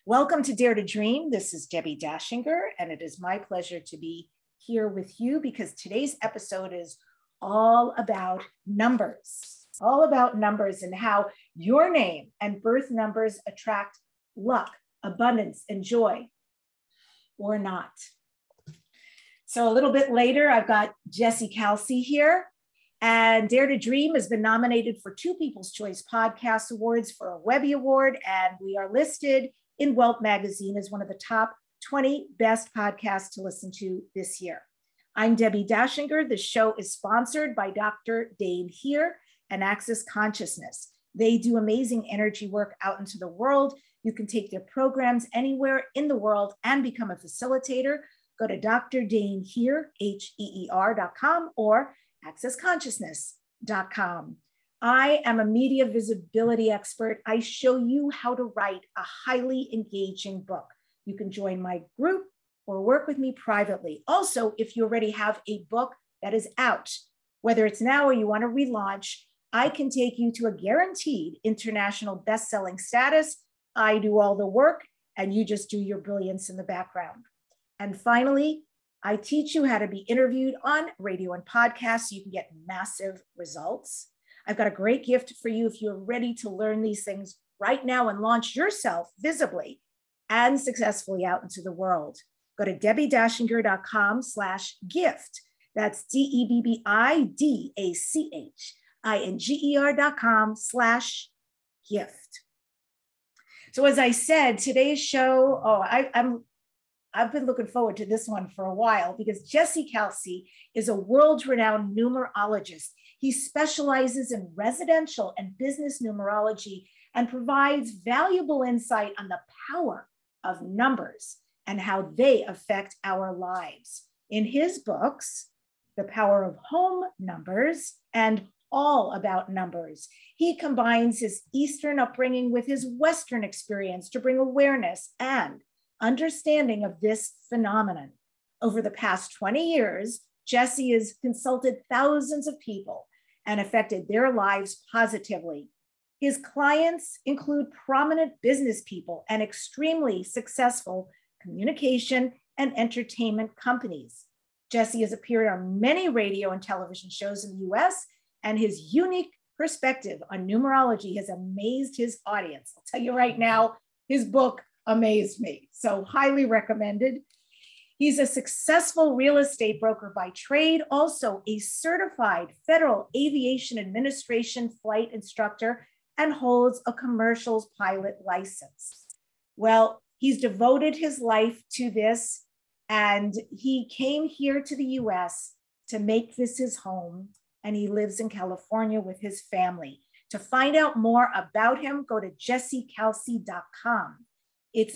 Welcome to Dare to Dream. This is Debbie Dashinger, and it is my pleasure to be here with you because today's episode is all about numbers, and how your name and birth numbers attract luck, abundance, and joy, or not. So a little bit later, I've got Jessie Kalsi here. And Dare to Dream has been nominated for 2 People's Choice Podcast Awards for a Webby Award, and we are listed in Welt Magazine as one of the top 20 best podcasts to listen to this year. I'm Debbie Dashinger. The show is sponsored by Dr. Dane Heer and Access Consciousness. They do amazing energy work out into the world. You can take their programs anywhere in the world and become a facilitator. Go to Dr. Dane Heer, HEER.com or accessconsciousness.com. I am a media visibility expert. I show you how to write a highly engaging book. You can join my group or work with me privately. Also, if you already have a book that is out, whether it's now or you want to relaunch, I can take you to a guaranteed international best-selling status. I do all the work and you just do your brilliance in the background. And finally, I teach you how to be interviewed on radio and podcasts so you can get massive results. I've got a great gift for you if you're ready to learn these things right now and launch yourself visibly and successfully out into the world. Go to debbiedashinger.com/gift. That's DEBBIDACHINGER.com/gift. So as I said, today's show, I've been looking forward to this one for a while because Jessie Kalsi is a world-renowned numerologist. He specializes in residential and business numerology and provides valuable insight on the power of numbers and how they affect our lives. In his books, The Power of Home Numbers and All About Numbers, he combines his Eastern upbringing with his Western experience to bring awareness and understanding of this phenomenon. Over the past 20 years, Jessie has consulted thousands of people and affected their lives positively. His clients include prominent business people and extremely successful communication and entertainment companies. Jessie has appeared on many radio and television shows in the US, and his unique perspective on numerology has amazed his audience. I'll tell you right now, his book amazed me, so highly recommended. He's a successful real estate broker by trade, also a certified Federal Aviation Administration flight instructor, and holds a commercial pilot license. Well, he's devoted his life to this, and he came here to the US to make this his home, and he lives in California with his family. To find out more about him, go to jessiekalsi.com. It's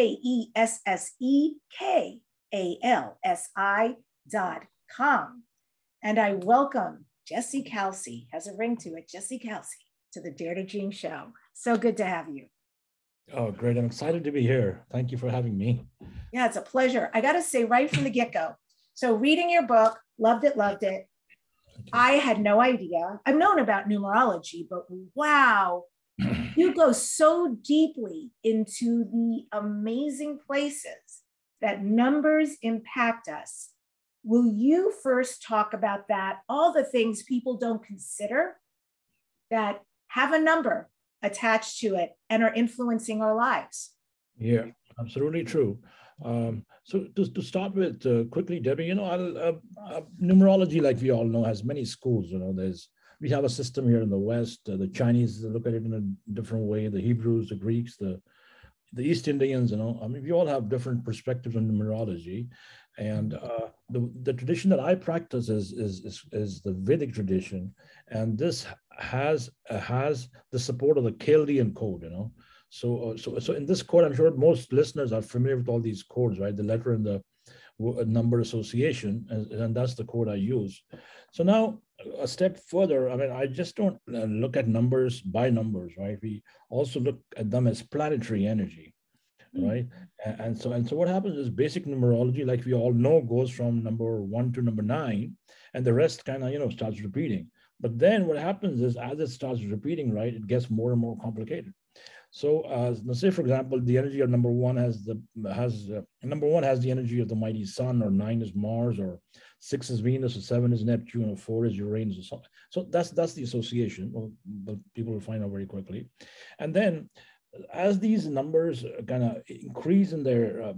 JESSEKALSI.com. And I welcome Jessie Kalsi, has a ring to it, Jessie Kalsi, to the Dare to Dream show. So good to have you. Oh, great. I'm excited to be here. Thank you for having me. Yeah, it's a pleasure. I got to say right from the get-go. So reading your book, loved it. I had no idea. I've known about numerology, but wow, you go so deeply into the amazing places that numbers impact us. Will you first talk about that? All the things people don't consider that have a number attached to it and are influencing our lives. Yeah, absolutely true. So to start with quickly, Debbie, numerology, like we all know, has many schools. We have a system here in the West. The Chinese look at it in a different way. The Hebrews, the Greeks, the East Indians. We all have different perspectives on numerology. And the tradition that I practice is the Vedic tradition, and this has the support of the Chaldean code. So in this code, I'm sure most listeners are familiar with all these codes, right? The letter and the number association, and that's the code I use. So now a step further, I just don't look at numbers by numbers, right? We also look at them as planetary energy, right? And so what happens is basic numerology, like we all know, goes from number 1 to number 9, and the rest kind of, starts repeating. But then what happens is as it starts repeating, right, it gets more and more complicated. So let's say, for example, the energy of number one number one has the energy of the mighty sun, or 9 is Mars, or 6 is Venus, or 7 is Neptune, or 4 is Uranus, or so. So that's the association. Well, but people will find out very quickly. And then as these numbers kind of increase in their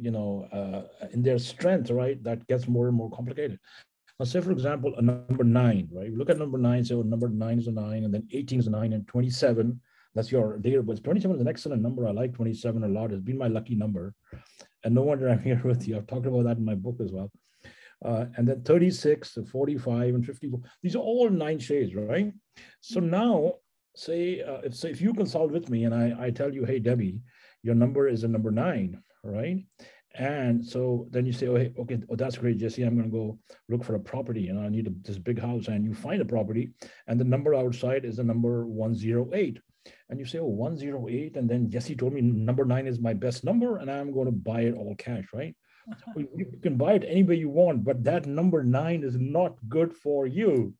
in their strength, right, that gets more and more complicated. Now, say, for example, a number 9, right? You look at number 9, say, number 9 is a 9, and then 18 is a 9, and 27, that's your date of birth. 27 is an excellent number. I like 27 a lot. It's been my lucky number. And no wonder I'm here with you. I've talked about that in my book as well. And then 36, 45, and 54. These are all 9 shades, right? So now, say if you consult with me and I tell you, hey, Debbie, your number is a number 9, right? And so then you say, oh, hey, okay, oh, that's great, Jesse. I'm going to go look for a property, and I need this big house. And you find a property, and the number outside is the number 108. And you say, oh, 108. And then Jesse told me number 9 is my best number, and I'm going to buy it all cash, right? You can buy it any way you want, but that number 9 is not good for you.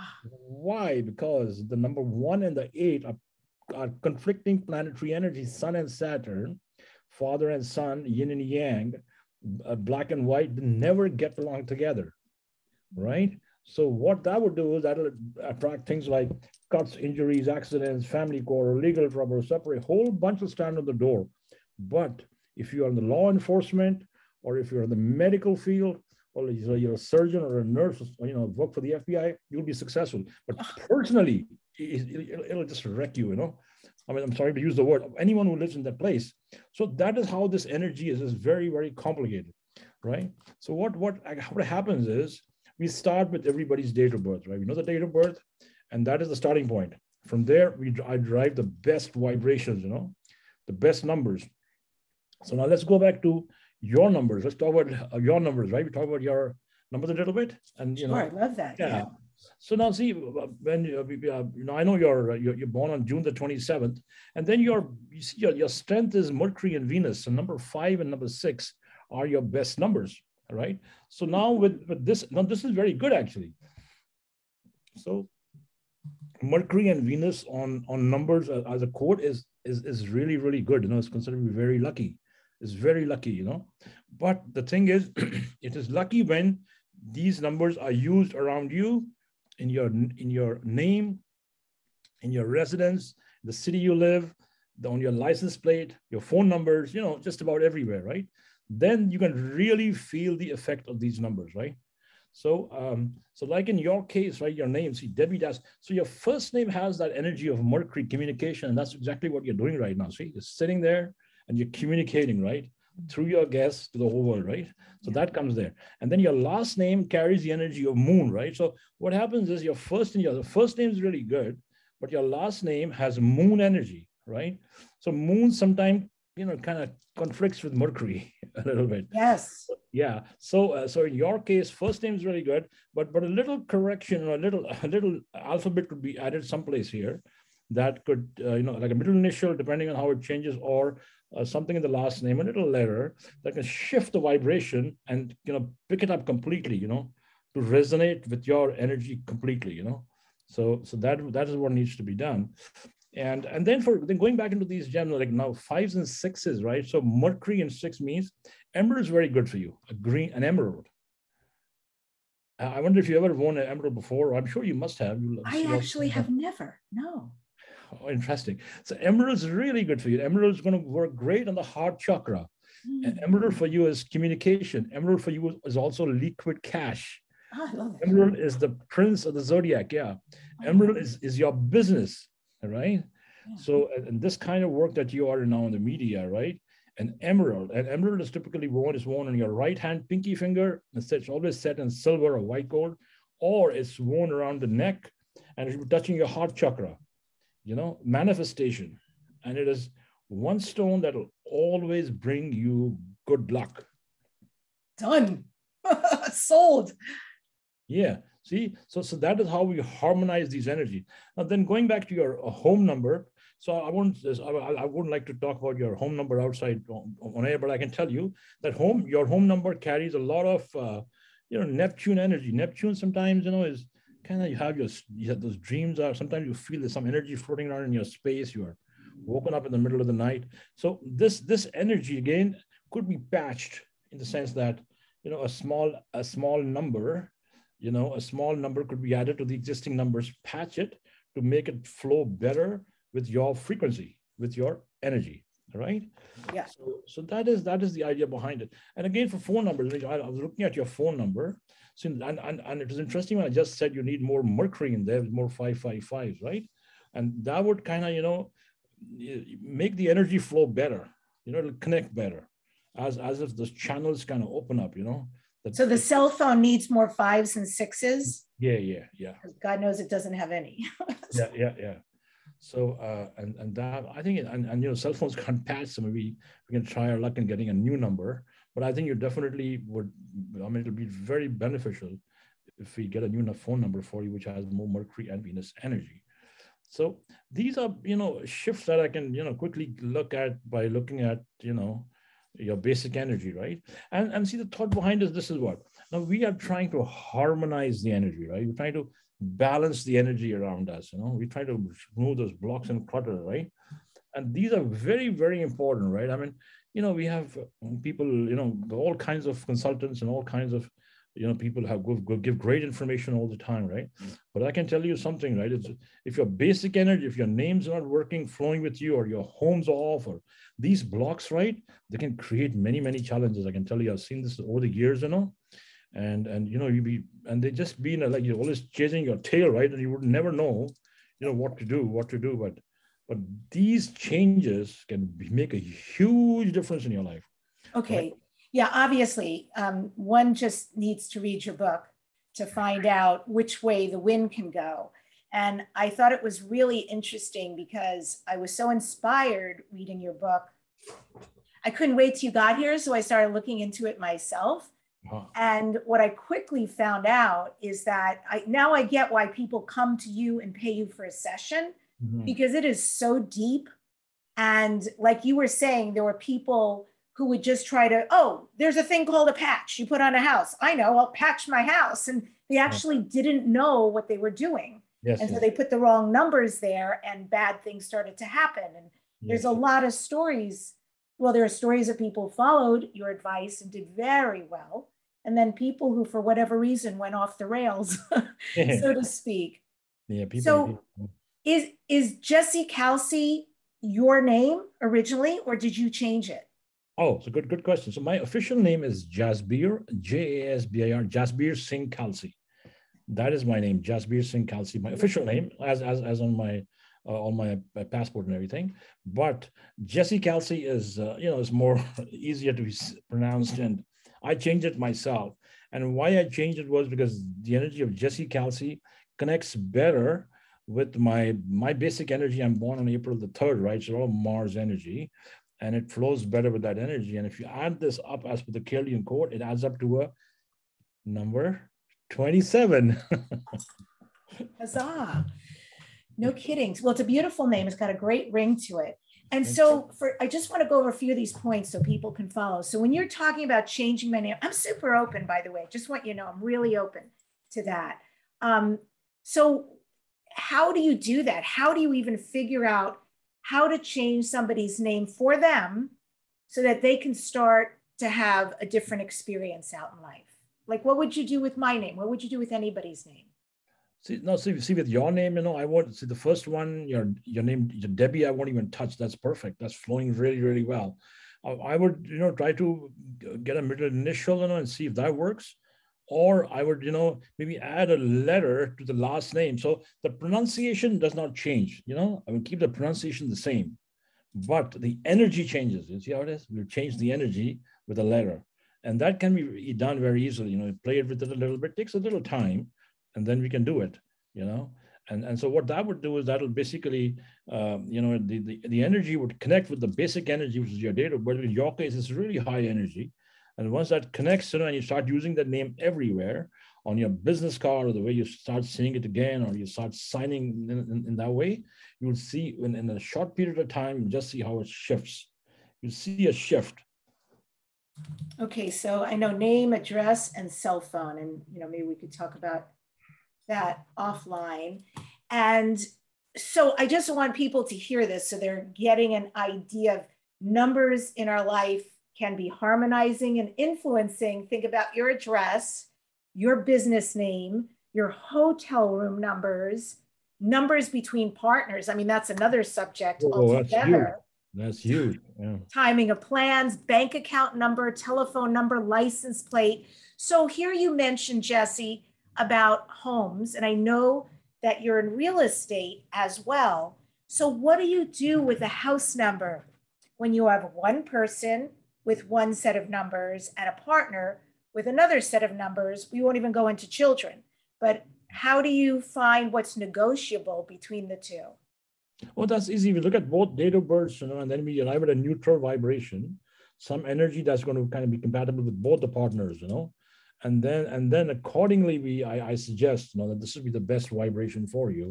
Why? Because the number 1 and the 8 are conflicting planetary energies, Sun and Saturn, father and son, yin and yang, black and white, they never get along together, right? So what that would do is that'll attract things like cuts, injuries, accidents, family court, legal trouble, separate, whole bunch of stand on the door. But if you're in the law enforcement, or if you're in the medical field, or you're a surgeon or a nurse, or, work for the FBI, you'll be successful. But personally, it'll just wreck you, I mean, I'm sorry to use the word, anyone who lives in that place. So that is how this energy is very, very complicated, right? So what happens is we start with everybody's date of birth, right? We know the date of birth, and that is the starting point. From there, I derive the best vibrations, the best numbers. So now let's go back to your numbers. Let's talk about your numbers, right? We talk about your numbers a little bit, and Sure, I love that. Yeah. So now, see, when I know you're born on June the 27th, and then your strength is Mercury and Venus. So number 5 and number 6 are your best numbers, right? So now with this, now this is very good actually. So Mercury and Venus on numbers as a code is really, really good. It's considered to be very lucky. It's very lucky, But the thing is, it is lucky when these numbers are used around you, in your name, in your residence, the city you live, on your license plate, your phone numbers, just about everywhere, right? Then you can really feel the effect of these numbers, right? So, so like in your case, right, your name, see, Debbie does. So your first name has that energy of Mercury communication, and that's exactly what you're doing right now. See, you're sitting there and you're communicating, right, through your guests to the whole world, right? So that comes there. And then your last name carries the energy of moon, right? So what happens is the first name is really good, but your last name has moon energy, right? So moon sometimes, kind of conflicts with Mercury a little bit. Yes. Yeah. So in your case, first name is really good, but a little correction, or a little alphabet could be added someplace here that could, like a middle initial, depending on how it changes, or something in the last name, a little letter that can shift the vibration and, pick it up completely, to resonate with your energy completely, So that is what needs to be done. And then going back into these gems, like now 5s and 6s, right? So Mercury and 6 means emerald is very good for you, an emerald. I wonder if you ever worn an emerald before. I'm sure you must have. I actually have never, no. Oh, interesting. So emerald is really good for you. Emerald is going to work great on the heart chakra. And emerald for you is communication. Emerald for you is also liquid cash. Oh, I love it. Emerald is the prince of the zodiac. Yeah. Emerald is your business, right? Yeah. So, and this kind of work that you are now in the media, right? An emerald is typically worn on your right hand pinky finger. It's always set in silver or white gold, or it's worn around the neck, and it's touching your heart chakra. Manifestation. And it is one stone that will always bring you good luck. Done. Sold. Yeah. See, so that is how we harmonize these energies. Now, then going back to your home number. So I wouldn't like to talk about your home number outside on air, but I can tell you that your home number carries a lot of, Neptune energy. Neptune sometimes, is kind of, you have those dreams, or sometimes you feel there's some energy floating around in your space. You are woken up in the middle of the night. So this energy again could be patched in the sense that, a small number, a small number could be added to the existing numbers, patch it to make it flow better with your frequency, with your energy. All right. Yeah. So that is the idea behind it. And again, for phone numbers, I was looking at your phone number. So, and it was interesting when I just said you need more mercury in there, more 555s, right? And that would kind of, make the energy flow better. It'll connect better, as if the channels kind of open up. So the cell phone needs more 5s and 6s. Yeah. God knows it doesn't have any. Yeah. So and that I think cell phones can't patch, so maybe we can try our luck in getting a new number. But I think you definitely would. I mean, it'll be very beneficial if we get a new phone number for you, which has more Mercury and Venus energy. So these are shifts that I can quickly look at by looking at your basic energy, right? And see, the thought behind this is what now we are trying to harmonize the energy, right? We're trying to balance the energy around us. We try to remove those blocks and clutter, right? And these are very, very important, right? I mean, we have people, all kinds of consultants and all kinds of, people have give great information all the time, right? But I can tell you something, right? It's, if your basic energy, if your name's not working, flowing with you, or your home's off, or these blocks, right? They can create many, many challenges. I can tell you, I've seen this over the years, and they just be like you're always chasing your tail, right? And you would never know, what to do. But these changes can make a huge difference in your life. Okay. Right? Yeah, obviously, one just needs to read your book to find out which way the wind can go. And I thought it was really interesting because I was so inspired reading your book. I couldn't wait till you got here, so I started looking into it myself. And what I quickly found out is that now I get why people come to you and pay you for a session, because it is so deep. And like you were saying, there were people who would just try to, there's a thing called a patch you put on a house. I know, I'll patch my house. And they actually didn't know what they were doing. So they put the wrong numbers there and bad things started to happen. And there's a lot of stories. Well, there are stories of people followed your advice and did very well. And then people who, for whatever reason, went off the rails, so to speak. So is Jesse Kalsi your name originally, or did you change it? Oh, it's a good question. So my official name is Jasbir, Jasbir, Jasbir Singh Kalsi. That is my name, Jasbir Singh Kalsi, my official name, as on my passport and everything. But Jesse Kalsi is, is more easier to be pronounced, and I changed it myself. And why I changed it was because the energy of Jesse Kalsi connects better with my basic energy. I'm born on April the 3rd, right? So all Mars energy, and it flows better with that energy. And if you add this up as per the Kirlian code, it adds up to a number 27. Huzzah. No kidding. Well, it's a beautiful name. It's got a great ring to it. And so I just want to go over a few of these points so people can follow. So when you're talking about changing my name, I'm super open, by the way. Just want you to know, I'm really open to that. So how do you do that? How do you even figure out how to change somebody's name for them so that they can start to have a different experience out in life? Like, what would you do with my name? What would you do with anybody's name? See, with your name, I won't see the first one, your name, your Debbie, I won't even touch. That's perfect. That's flowing really, really well. I would, try to get a middle initial, and see if that works. Or I would, maybe add a letter to the last name. So the pronunciation does not change, I would keep the pronunciation the same, but the energy changes. You see how it is? We'll change the energy with a letter. And that can be done very easily, play it with it a little bit, takes a little time, and then we can do it, And so what that would do is that'll basically, the energy would connect with the basic energy, which is your date of birth. In your case, it's really high energy. And once that connects, and you start using that name everywhere on your business card, or the way you start seeing it again, or you start signing in that way, you will see in a short period of time, you just see how it shifts. You see a shift. Okay, so I know name, address, and cell phone, and maybe we could talk about that offline. And So I just want people to hear this so they're getting an idea of numbers in our life can be harmonizing and influencing. Think about your address, your business name, your hotel room numbers, numbers between partners. I mean, that's another subject Oh, that's huge. altogether. That's huge. Yeah. Timing of plans, bank account number, telephone number, license plate. So here you mentioned, Jesse, about homes, and I know that you're in real estate as well. So what do you do with a house number when you have one person with one set of numbers and a partner with another set of numbers? We won't even go into children, but how do you find what's negotiable between the two? Well, that's easy. We look at both date of birth, and then we arrive at a neutral vibration, some energy that's going to kind of be compatible with both the partners, and then accordingly, I suggest, that this would be the best vibration for you,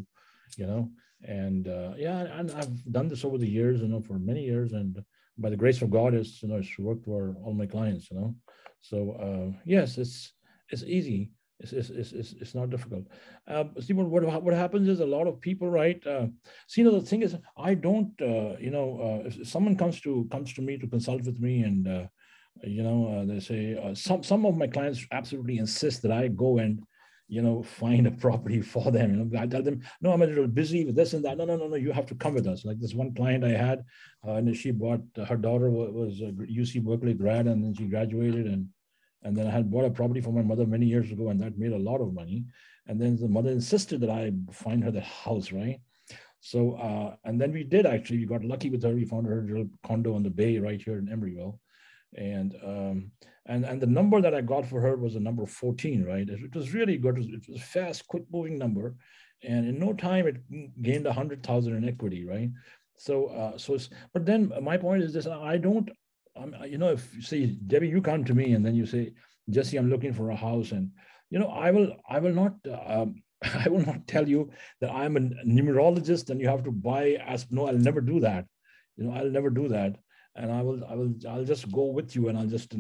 and yeah, and I've done this over the years, for many years, and by the grace of God, it's worked for all my clients, So yes, it's easy. It's not difficult. See, what happens is a lot of people, right? See, the thing is, I don't, if someone comes to me to consult with me, and they say some of my clients absolutely insist that I go and find a property for them. I tell them, no, I'm a little busy with this and that. No, you have to come with us. Like this one client I had, and she bought, her daughter was a UC Berkeley grad, and then she graduated, and then I had bought a property for my mother many years ago, and that made a lot of money. And then the mother insisted that I find her the house, right? So, and then we did actually. We got lucky with her. We found her a little condo on the bay right here in Emeryville. And the number that I got for her was a number 14, right? It was really good. It was a fast, quick-moving number, and in no time it gained 100,000 in equity, right? So, but then my point is this: I don't. If you say, Debbie, you come to me and then you say, Jesse, I'm looking for a house, and I will not I will not tell you that I'm a numerologist and you have to buy. No, I'll never do that. I'll never do that, and I'll just go with you, and I'll just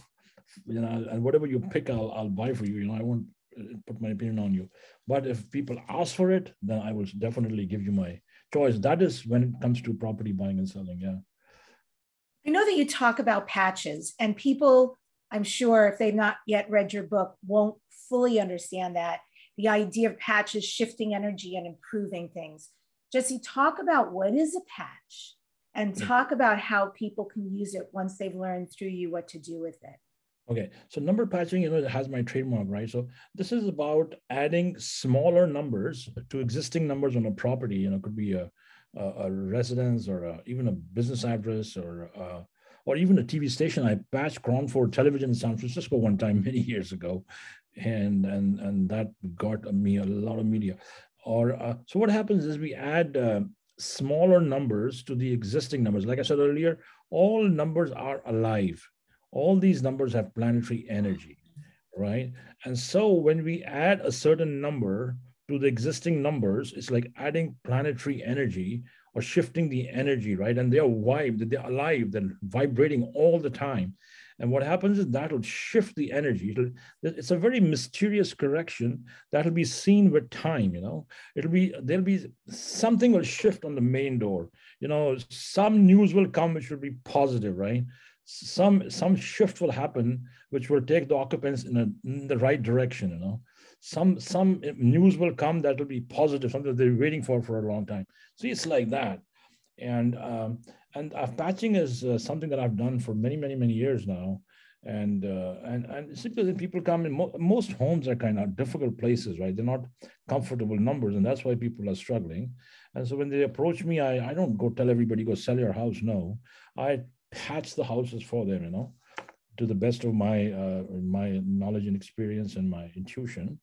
and whatever you pick, I'll buy for you. I won't put my opinion on you. But if people ask for it, then I will definitely give you my choice. That is when it comes to property buying and selling. Yeah. I know that you talk about patches, and people, I'm sure, if they've not yet read your book, won't fully understand that. The idea of patches shifting energy and improving things. Jesse, talk about what is a patch and talk about how people can use it once they've learned through you what to do with it. Okay, so number patching, it has my trademark, right? So this is about adding smaller numbers to existing numbers on a property. It could be a residence, or even a business address, or even a TV station. I patched Cronford Television in San Francisco one time many years ago, and that got me a lot of media. So what happens is we add smaller numbers to the existing numbers. Like I said earlier, all numbers are alive. All these numbers have planetary energy, right? And so when we add a certain number to the existing numbers, it's like adding planetary energy or shifting the energy, right? And they're alive, they're vibrating all the time. And what happens is that will shift the energy. It's a very mysterious correction that will be seen with time. There'll be something will shift on the main door. Some news will come which will be positive, right? Some shift will happen which will take the occupants in the right direction. Some news will come that will be positive, something that they're waiting for a long time. So it's like that. And patching is something that I've done for many years now. And simply people come in. Most homes are kind of difficult places, right? They're not comfortable numbers, and that's why people are struggling. And so when they approach me, I don't go tell everybody, go sell your house. No, I patch the houses for them, to the best of my knowledge and experience and my intuition.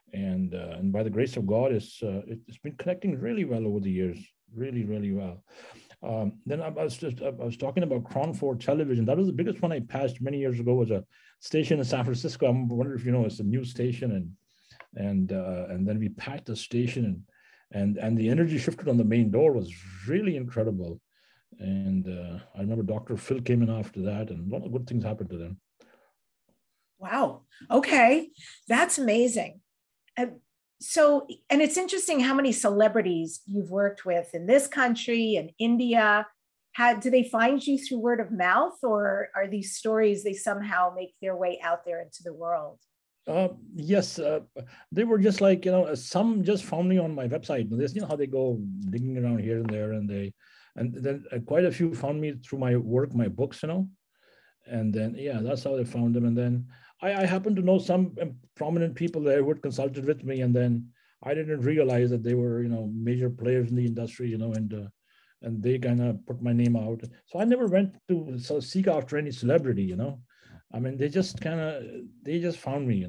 And by the grace of God, it's been connecting really well over the years, really well. Then I was talking about Cronford Television. That was the biggest one I patched many years ago. Was a station in San Francisco. I wonder if you know, it's a news station, and then we patched the station, and the energy shifted on the main door was really incredible. And I remember Dr. Phil came in after that, and a lot of good things happened to them. Wow. Okay, that's amazing. So, and it's interesting how many celebrities you've worked with in this country and India. Do they find you through word of mouth, or are these stories they somehow make their way out there into the world? Yes, they were just like, some just found me on my website. This, how they go digging around here and there, and then quite a few found me through my work, my books, and then, yeah, that's how they found them. And then I happened to know some prominent people there who had consulted with me, and then I didn't realize that they were, major players in the industry, and they kind of put my name out. So I never went to sort of seek after any celebrity, I mean, they just found me,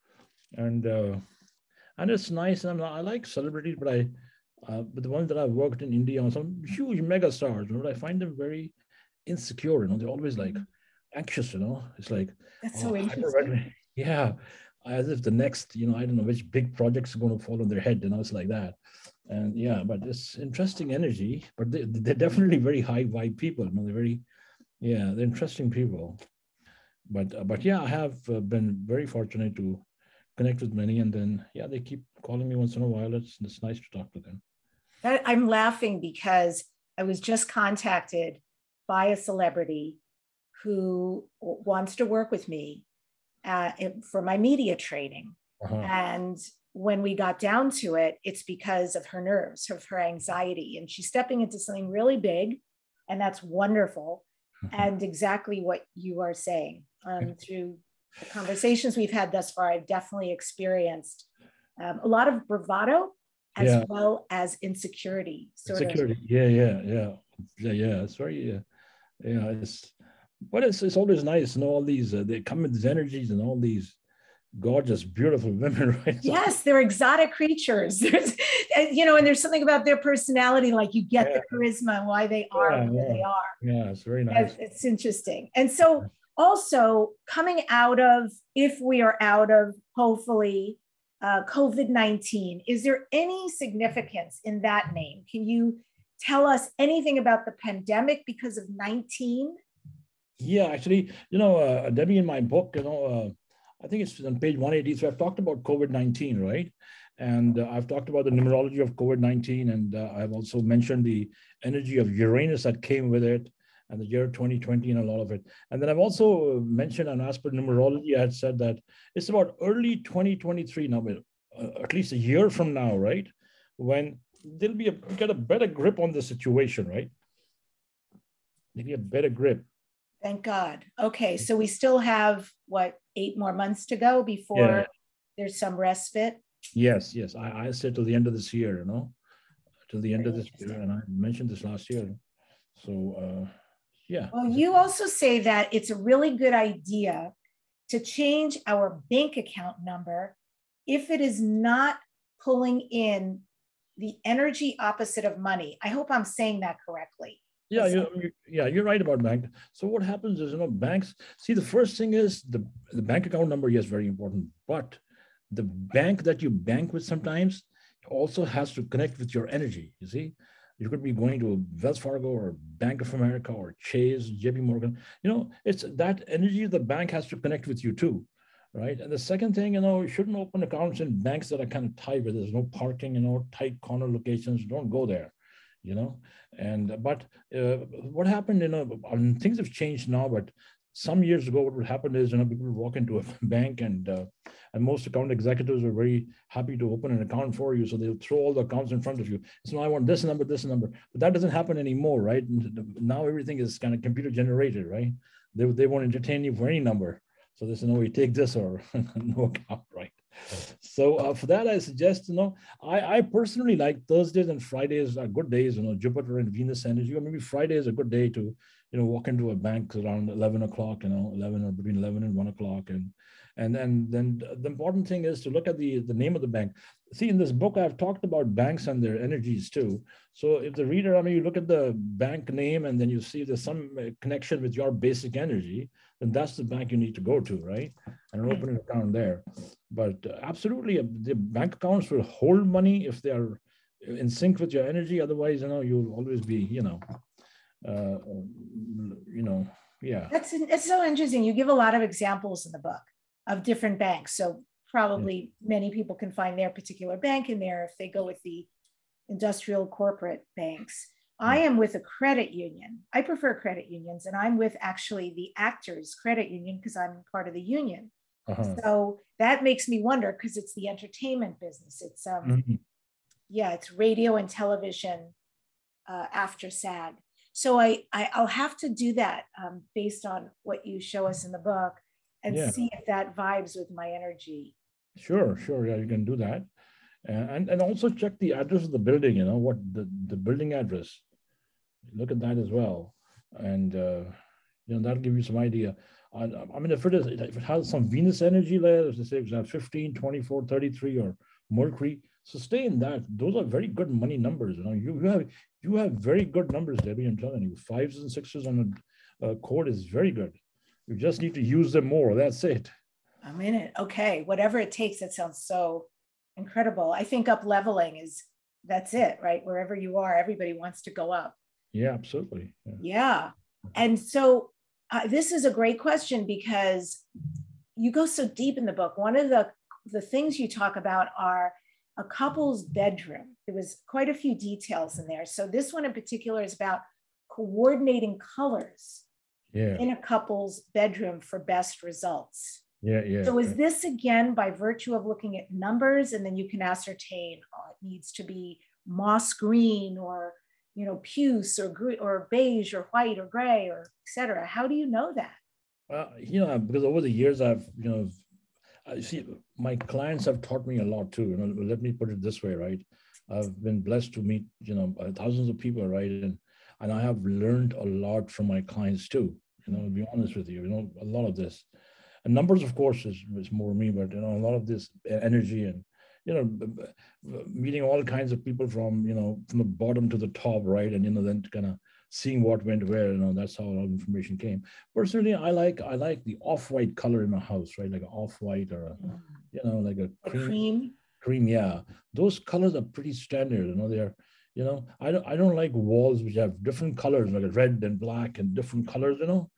and it's nice. And I like celebrities, but the ones that I've worked in India on, some huge mega stars, I find them very insecure. They're always like anxious. It's like, that's so interesting. Yeah, as if the next, I don't know which big project's going to fall on their head. It's like that. And yeah, but it's interesting energy. But they're definitely very high vibe people. They're interesting people. But yeah, I have been very fortunate to connect with many, and then yeah, they keep calling me once in a while. It's nice to talk to them. I'm laughing because I was just contacted by a celebrity who wants to work with me for my media training. And when we got down to it, it's because of her nerves, of her anxiety, and she's stepping into something really big, and that's wonderful. And exactly what you are saying. Through the conversations we've had thus far, I've definitely experienced a lot of bravado as well as insecurity. Insecurity. Yeah. It's very, but it's always nice, all these, they come with these energies and all these gorgeous, beautiful women, right? Yes, they're exotic creatures. There's, and there's something about their personality, like you get the charisma and why they are where they are. Yeah, it's very nice. It's interesting. And so also coming out of, if we are out of, hopefully, COVID-19, is there any significance in that name? Can you tell us anything about the pandemic because of 19? Yeah, actually, Debbie, in my book, I think it's on page 180. So I've talked about COVID-19, right? And I've talked about the numerology of COVID-19. And I've also mentioned the energy of Uranus that came with it, and the year 2020 and a lot of it. And then I've also mentioned, and as per numerology, I had said that it's about early 2023 now, at least a year from now, right? When there'll be get a better grip on the situation, right? Maybe a better grip. Thank God. Okay, so we still have, 8 more months to go before there's some respite? Yes. I said till the end of this year, till the end of this year. And I mentioned this last year. So, yeah. Well, you also say that it's a really good idea to change our bank account number if it is not pulling in the energy opposite of money. I hope I'm saying that correctly. Yeah, you're right about bank. So what happens is, banks, see, the first thing is the bank account number, yes, very important. But the bank that you bank with sometimes also has to connect with your energy, you see? You could be going to Wells Fargo or Bank of America or Chase, JP Morgan. It's that energy the bank has to connect with you too, right? And the second thing, you shouldn't open accounts in banks that are kind of tight, where there's no parking, tight corner locations. Don't go there. But what happened, things have changed now, but some years ago, what would happen is, people would walk into a bank, and most account executives are very happy to open an account for you. So they'll throw all the accounts in front of you. So I want this number, but that doesn't happen anymore, right? Now everything is kind of computer generated, right? They won't entertain you for any number. So they say, no, we take this or no account, right? So for that, I suggest, I personally like Thursdays and Fridays are good days, Jupiter and Venus energy, or maybe Friday is a good day to, walk into a bank around 11 o'clock, 11 or between 11 and 1 o'clock. And then the important thing is to look at the name of the bank. See, in this book, I've talked about banks and their energies too. So if the reader, you look at the bank name and then you see there's some connection with your basic energy, then that's the bank you need to go to, right? And open an account there. But absolutely, the bank accounts will hold money if they are in sync with your energy. Otherwise, you'll always be, yeah. It's so interesting. You give a lot of examples in the book of different banks. So probably many people can find their particular bank in there if they go with the industrial corporate banks. I am with a credit union. I prefer credit unions, and I'm with actually the Actors Credit Union because I'm part of the union. So that makes me wonder, because it's the entertainment business. It's yeah, it's radio and television after SAG. So I'll have to do that based on what you show us in the book and see if that vibes with my energy. Sure, yeah, you can do that. And also check the address of the building, you know, what the building address. Look at that as well. And, you know, that'll give you some idea. I mean, if it has some Venus energy there, as they say, it's 15, 24, 33, or Mercury, sustain that. Those are very good money numbers. You know, you have very good numbers, Debbie. I'm telling you, 5s and 6s on a chord is very good. You just need to use them more. That's it. I'm in it. Okay, whatever it takes. That sounds so incredible. I think up leveling that's it, right? Wherever you are, everybody wants to go up. Yeah, absolutely. Yeah. And so this is a great question because you go so deep in the book. One of the things you talk about are a couple's bedroom. There was quite a few details in there. So this one in particular is about coordinating colors in a couple's bedroom for best results. Yeah. So is this again by virtue of looking at numbers, and then you can ascertain, it needs to be moss green or, you know, puce or beige or white or gray or et cetera? How do you know that? You know, because over the years I've, you know, I see my clients have taught me a lot too. You know, let me put it this way, right? I've been blessed to meet, you know, thousands of people, right? And I have learned a lot from my clients too. You know, to be honest with you, you know, a lot of this. And numbers, of course, is more me, but, you know, a lot of this energy and, you know, meeting all kinds of people from, you know, from the bottom to the top, right? And, you know, then kind of seeing what went where, you know, that's how all information came. Personally, I like the off-white color in a house, right? Like an off-white or a, you know, like a cream. Yeah. Those colors are pretty standard, you know, they're, you know, I don't like walls which have different colors, like a red and black and different colors, you know.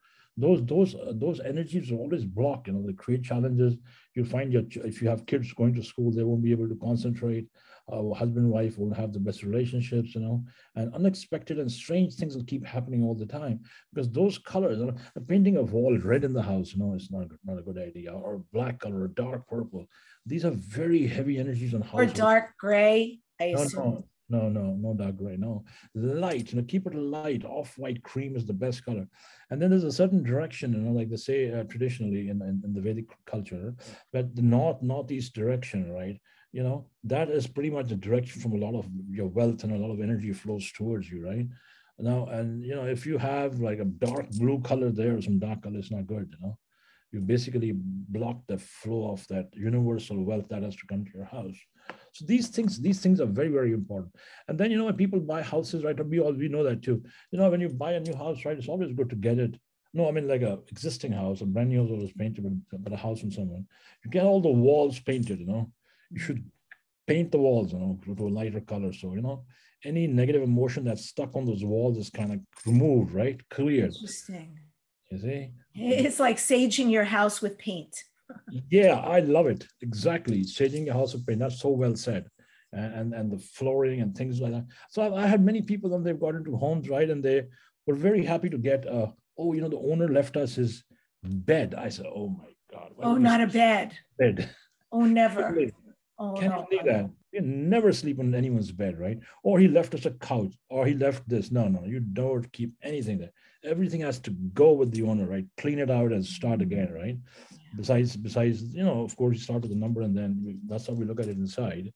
Those energies are always blocked. You know, they create challenges. You'll find if you have kids going to school, they won't be able to concentrate. Husband and wife won't have the best relationships. You know, and unexpected and strange things will keep happening all the time because those colors. You know, painting a wall red in the house, you know, it's not a good idea. Or black color, or dark purple. These are very heavy energies on household. Or dark gray. I assume. No dark gray. No, light. You know, keep it light. Off-white cream is the best color. And then there's a certain direction, you know, like they say traditionally in the Vedic culture, but the northeast direction, right? You know, that is pretty much the direction from a lot of your wealth and a lot of energy flows towards you, right? Now, and you know, if you have like a dark blue color there or some dark color, it's not good. You know, you basically block the flow of that universal wealth that has to come to your house. So these things are very, very important. And then, you know, when people buy houses, right, we know that too. You know, when you buy a new house, right, it's always good to get it. No, I mean, like a existing house, a brand new house was painted, but a house from someone. You get all the walls painted, you know. You should paint the walls, you know, to a lighter color. So, you know, any negative emotion that's stuck on those walls is kind of removed, right? Cleared. Interesting. You see? It's like saging your house with paint. Yeah, I love it. Exactly. Saging your house with paint. That's so well said. And the flooring and things like that. So I had many people when they've got into homes, right? And they were very happy to get, you know, the owner left us his bed. I said, oh my God. Oh, not a bed. Bed. Oh, never. Oh, can you believe that? You never sleep on anyone's bed, right? Or he left us a couch, or he left this. No, you don't keep anything there. Everything has to go with the owner, right? Clean it out and start again, right? Yeah. Besides, you know, of course, you start with the number, and then that's how we look at it inside.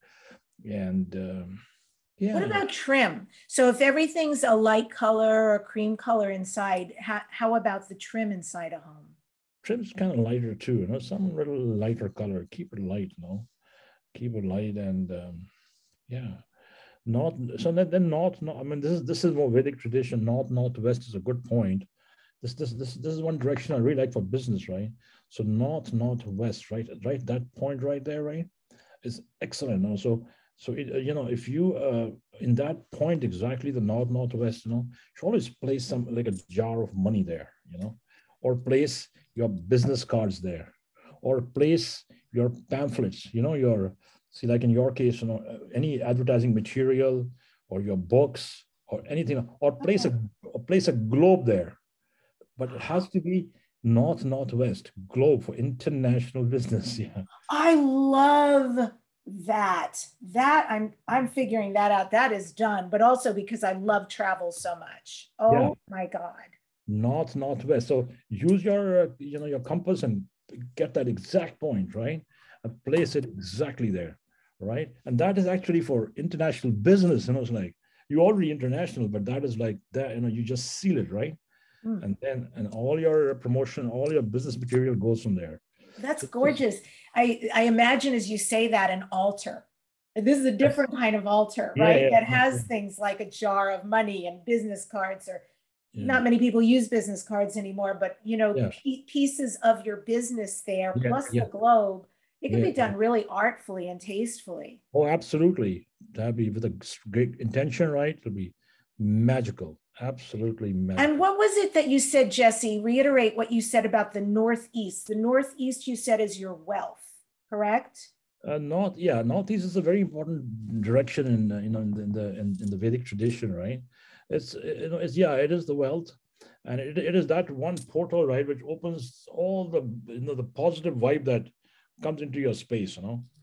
And yeah. What about trim? So if everything's a light color or cream color inside, how about the trim inside a home? Trim's kind of lighter too, you know, some little lighter color. Keep it light, you know. Keep it light and yeah. North. So then north. I mean, this is more Vedic tradition. Northwest is a good point. This is one direction I really like for business, right? So northwest, right? That point right there, right, is excellent. Also, so it, you know, if you in that point exactly the northwest, you know, you should always place some like a jar of money there, you know, or place your business cards there, or place your pamphlets, your, see, like in your case, any advertising material or your books or anything, or place a globe there, but it has to be northwest globe for international business. Yeah. I love that. I'm figuring that out. That is done, but also because I love travel so much. Yeah. Oh my God. Northwest. So use your your compass and get that exact point, right? And place it exactly there, right? And that is actually for international business. It's like you're already international, but that is like that. You just seal it, right? And then all your promotion, all your business material goes from there. That's gorgeous. I imagine as you say that an altar. This is a different kind of altar, right? Yeah. That has things like a jar of money and business cards, or Yeah. not many people use business cards anymore, but Yeah. pieces of your business there, Yeah. plus Yeah. the globe. It can Yeah. be done really artfully and tastefully. Oh, absolutely. That'd be with a great intention, right? It'll be magical. Absolutely magical. And what was it that you said, Jesse? Reiterate what you said about the Northeast. The Northeast, you said, is your wealth, correct? Northeast is a very important direction in the Vedic tradition, right? It is the wealth, and it is that one portal, right, which opens all the the positive vibe that comes into your space,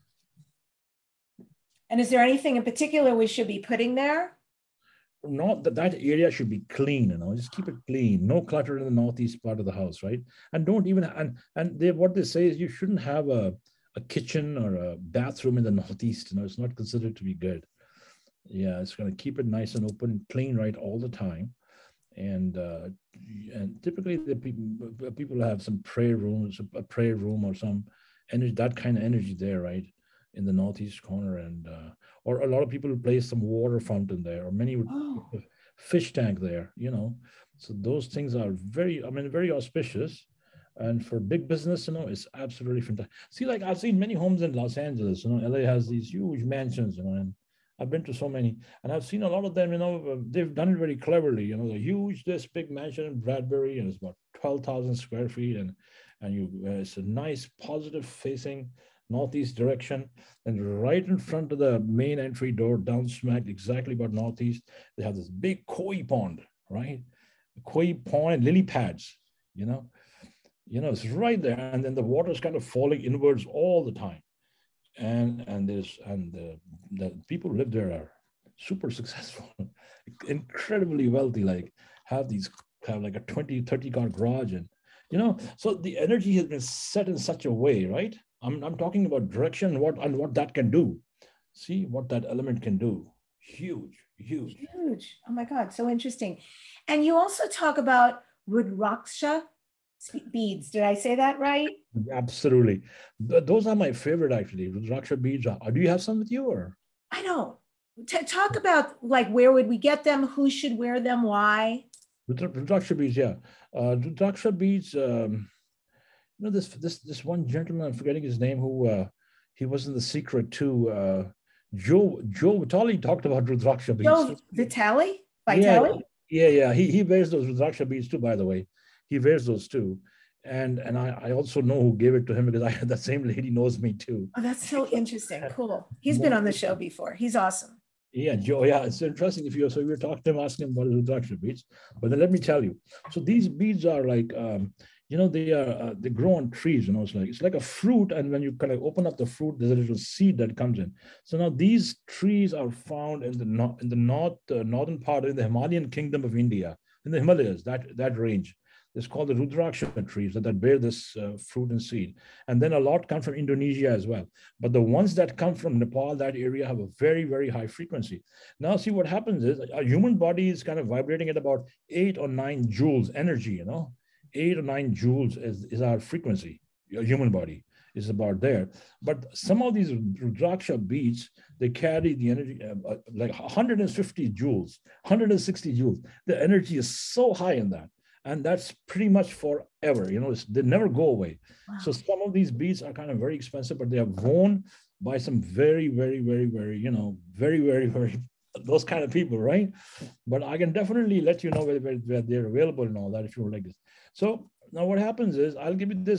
And is there anything in particular we should be putting there? Not that area should be clean, just keep it clean, no clutter in the northeast part of the house, right? And don't even, and what they say is you shouldn't have a kitchen or a bathroom in the northeast. It's not considered to be good. Yeah, it's going to keep it nice and open, clean, right, all the time. And typically the people have some prayer rooms, a prayer room or some energy, that kind of energy there, right, in the northeast corner. And or a lot of people place some water fountain there, or many would put a fish tank there, So those things are very auspicious. And for big business, it's absolutely fantastic. See, like I've seen many homes in Los Angeles, LA has these huge mansions, and I've been to so many, and I've seen a lot of them, they've done it very cleverly, the huge, this big mansion in Bradbury, and it's about 12,000 square feet. And it's a nice, positive facing northeast direction. And right in front of the main entry door, down smack, exactly about northeast, they have this big koi pond, right? Koi pond and lily pads, it's right there, and then the water is kind of falling inwards all the time, and the people who live there are super successful, incredibly wealthy, like have like a 20-30 car garage, and so the energy has been set in such a way, right? I'm talking about direction and what that can do. See what that element can do. Huge. Oh my God, so interesting. And you also talk about Rudraksha beads. Did I say that right? Absolutely. Those are my favorite, actually. Rudraksha beads. Do you have some with you, or? I don't. Talk about, like, where would we get them? Who should wear them? Why? Rudraksha beads, yeah. Rudraksha beads. This one gentleman, I'm forgetting his name, who he was in The Secret too. Joe Vitale talked about Rudraksha beads. Joe Vitale? Yeah. He wears those Rudraksha beads too, by the way. He wears those too. And I also know who gave it to him, because that same lady knows me too. Oh, that's so interesting. Cool. He's been on the show before. He's awesome. Yeah, Joe. Yeah, it's interesting. We were talking to him, asking him about his Rudraksha beads. But then let me tell you. So these beads are like, they grow on trees. It's like a fruit, and when you kind of open up the fruit, there's a little seed that comes in. So now these trees are found in the northern part of the Himalayan kingdom of India, in the Himalayas, that range. It's called the Rudraksha trees that bear this fruit and seed. And then a lot come from Indonesia as well. But the ones that come from Nepal, that area, have a very, very high frequency. Now, see, what happens is a human body is kind of vibrating at about 8 or 9 joules energy, 8 or 9 joules is our frequency. Your human body is about there. But some of these Rudraksha beads, they carry the energy like 150 joules, 160 joules. The energy is so high in that. And that's pretty much forever. They never go away. Wow. So some of these beads are kind of very expensive, but they are worn by some very, very, very, very, very, very, very, those kind of people, right? But I can definitely let you know where they're available and all that if you would like this. So now what happens is, I'll give you this.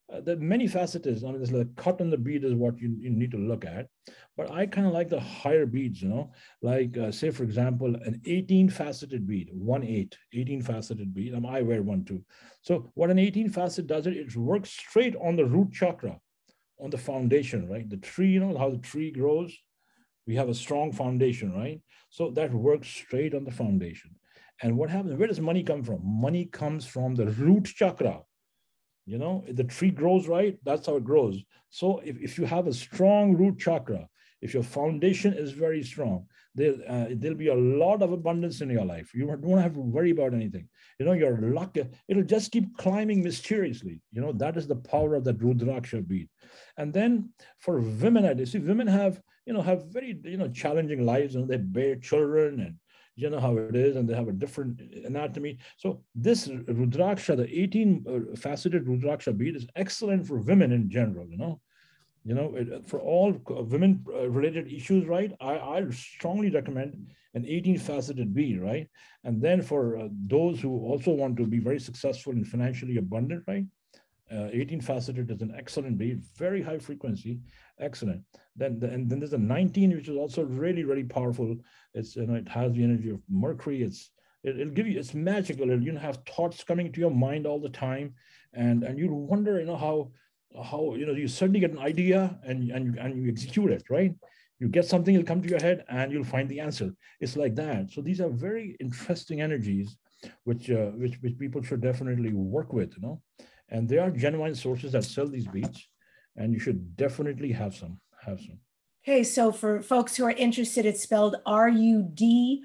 the many faceted. I mean, there's like cut on the bead is what you need to look at, but I kind of like the higher beads, like say for example, an 18 faceted bead, 18 faceted bead. I wear one too. So what an 18 facet does, it works straight on the root chakra, on the foundation, right? The tree, how the tree grows. We have a strong foundation, right? So that works straight on the foundation. And what happens? Where does money come from? Money comes from the root chakra. The tree grows right, that's how it grows. So if you have a strong root chakra, if your foundation is very strong, there'll be a lot of abundance in your life. You don't have to worry about anything. Your luck, it'll just keep climbing mysteriously. That is the power of that Rudraksha bead. And then for women, I see women have very, challenging lives, and they bear children, and you know how it is, and they have a different anatomy. So this Rudraksha, the 18 faceted Rudraksha bead, is excellent for women in general, for all women related issues, right? I strongly recommend an 18 faceted bead, right? And then for those who also want to be very successful and financially abundant, right? 18 faceted is an excellent bead, very high frequency, excellent. And then there's a 19, which is also really, really powerful. It's, it has the energy of Mercury. It'll give you, it's magical. You have thoughts coming to your mind all the time, and you wonder, how you suddenly get an idea and you execute it, right? You get something, it'll come to your head, and you'll find the answer. It's like that. So these are very interesting energies, which people should definitely work with, And there are genuine sources that sell these beads, and you should definitely have some. Okay, so for folks who are interested, it's spelled Rudraksha,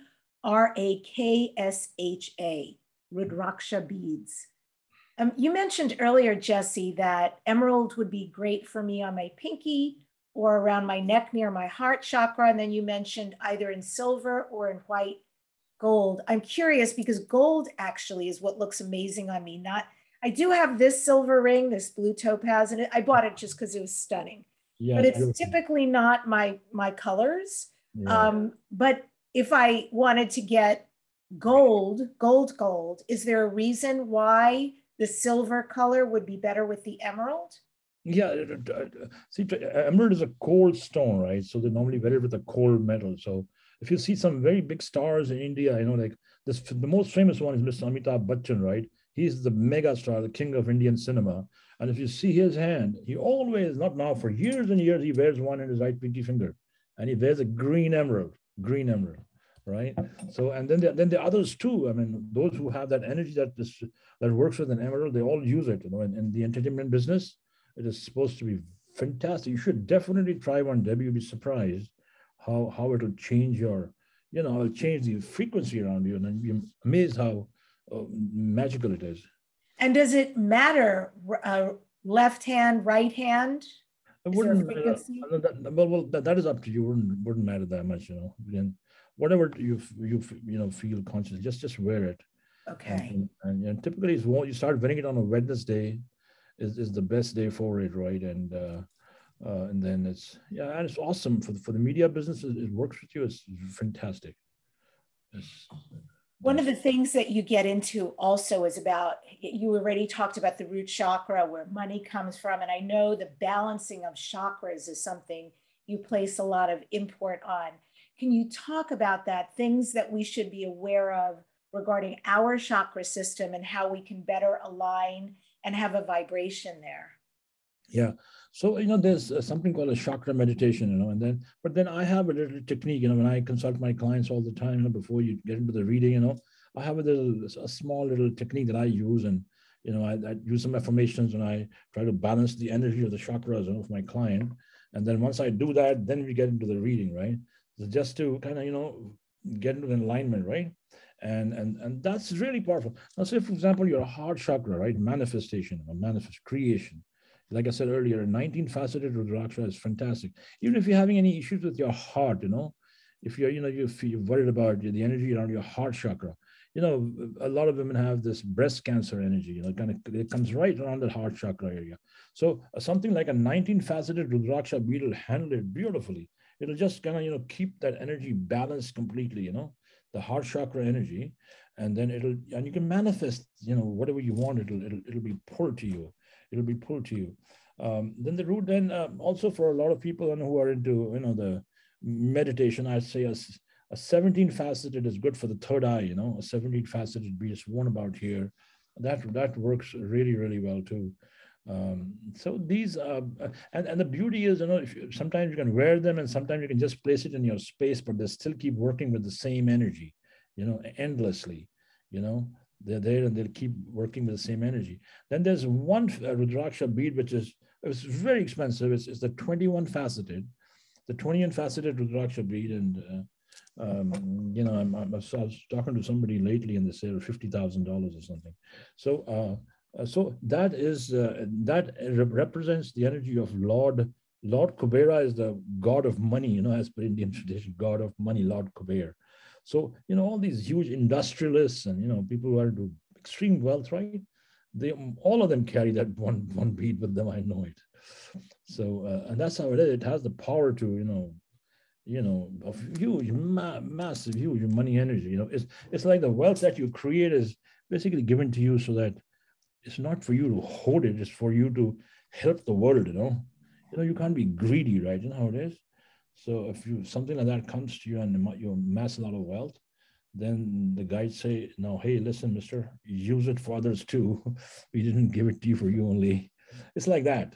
Rudraksha beads. You mentioned earlier, Jesse, that emerald would be great for me on my pinky or around my neck near my heart chakra. And then you mentioned either in silver or in white gold. I'm curious because gold actually is what looks amazing on me. I do have this silver ring, this blue topaz, and I bought it just because it was stunning. Yes, but it's typically not my colors. Yeah. But if I wanted to get gold, is there a reason why the silver color would be better with the emerald? Yeah, see, emerald is a cold stone, right? So they normally wear it with a cold metal. So if you see some very big stars in India, like this, the most famous one is Mr. Amitabh Bachchan, right? He's the mega star, the king of Indian cinema. And if you see his hand, he always, not now, for years and years, he wears one in his right pinky finger. And he wears a green emerald, right? So, and then the others too. I mean, those who have that energy that works with an emerald, they all use it. In the entertainment business, it is supposed to be fantastic. You should definitely try one, Debbie. You'll be surprised how it'll change it'll change the frequency around you, and then you'll be amazed how magical it is. And does it matter left hand, right hand? It wouldn't matter. That is up to you. Wouldn't matter that much, Then whatever you feel conscious, just wear it. Okay. And typically, you start wearing it on a Wednesday, is the best day for it, right? And then it's awesome for the media business. It works with you. It's fantastic. One of the things that you get into also is about, you already talked about the root chakra, where money comes from. And I know the balancing of chakras is something you place a lot of import on. Can you talk about that, things that we should be aware of regarding our chakra system and how we can better align and have a vibration there? Yeah. So, there's something called a chakra meditation, but then I have a little technique, when I consult my clients all the time, before you get into the reading, I have a small little technique that I use, and, I use some affirmations, and I try to balance the energy of the chakras of my client. And then once I do that, then we get into the reading, right? So just to kind of, get into an alignment, right? And that's really powerful. Now, say, for example, your heart chakra, right? Manifestation, creation. Like I said earlier, 19 faceted Rudraksha is fantastic. Even if you're having any issues with your heart, if you're, you feel worried about the energy around your heart chakra, a lot of women have this breast cancer energy, it comes right around the heart chakra area. So something like a 19 faceted Rudraksha bead will handle it beautifully. It'll just kind of, keep that energy balanced completely, the heart chakra energy. And then you can manifest, whatever you want, it'll be pulled to you. it'll be pulled to you. Then the root, then also for a lot of people who are into, the meditation, I'd say a 17 faceted is good for the third eye, a 17 faceted we just warn about here. That works really, really well too. So these, and the beauty is, sometimes you can wear them and sometimes you can just place it in your space, but they still keep working with the same energy, endlessly, they're there and they'll keep working with the same energy. Then there's one Rudraksha bead, which is, it's very expensive. It's the 21 faceted, Rudraksha bead. And, I was talking to somebody lately and they said $50,000 or something. So that is that represents the energy of Lord Kubera is the god of money, as per Indian tradition, god of money, Lord Kubera. So all these huge industrialists and people who are into extreme wealth, right? They all of them carry that one bead with them. I know it. So and that's how it is. It has the power to of huge, massive, huge money energy. It's like the wealth that you create is basically given to you so that it's not for you to hoard it, it's for you to help the world, you can't be greedy, right? You know how it is. So if something like that comes to you and you amass a lot of wealth, then the guides say, no, hey, listen, mister, use it for others too. We didn't give it to you for you only. It's like that.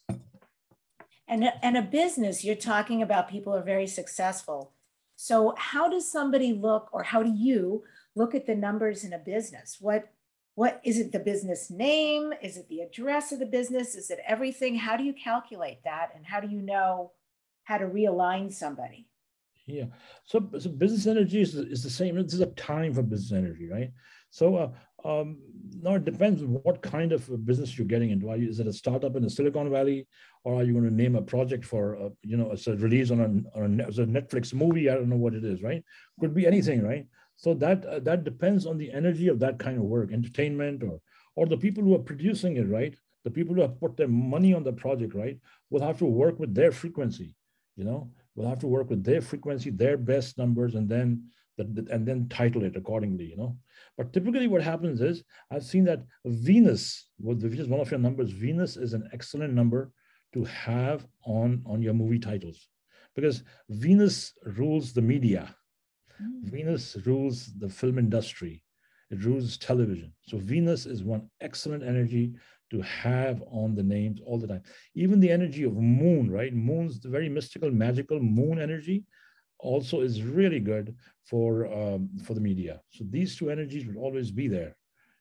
And a business, you're talking about people who are very successful. So how does somebody look, or how do you look at the numbers in a business? What is it, the business name? Is it the address of the business? Is it everything? How do you calculate that? And how do you know how to realign somebody? Yeah. So business energy is the same. This is a time for business energy, right? So now it depends on what kind of business you're getting into. Is it a startup in the Silicon Valley, or are you going to name a project for, it's a release on a Netflix movie? I don't know what it is, right? Could be anything, right? So that depends on the energy of that kind of work, entertainment, or the people who are producing it, right? The people who have put their money on the project, right, will have to work with their frequency, will have to work with their frequency, their best numbers, and then title it accordingly, But typically what happens is, I've seen that Venus, which is one of your numbers, Venus is an excellent number to have on your movie titles, because Venus rules the media. Venus rules the film industry. It rules television. So Venus is one excellent energy to have on the names all the time. Even the energy of moon, right? Moon's the very mystical, magical moon energy also is really good for the media. So these two energies will always be there,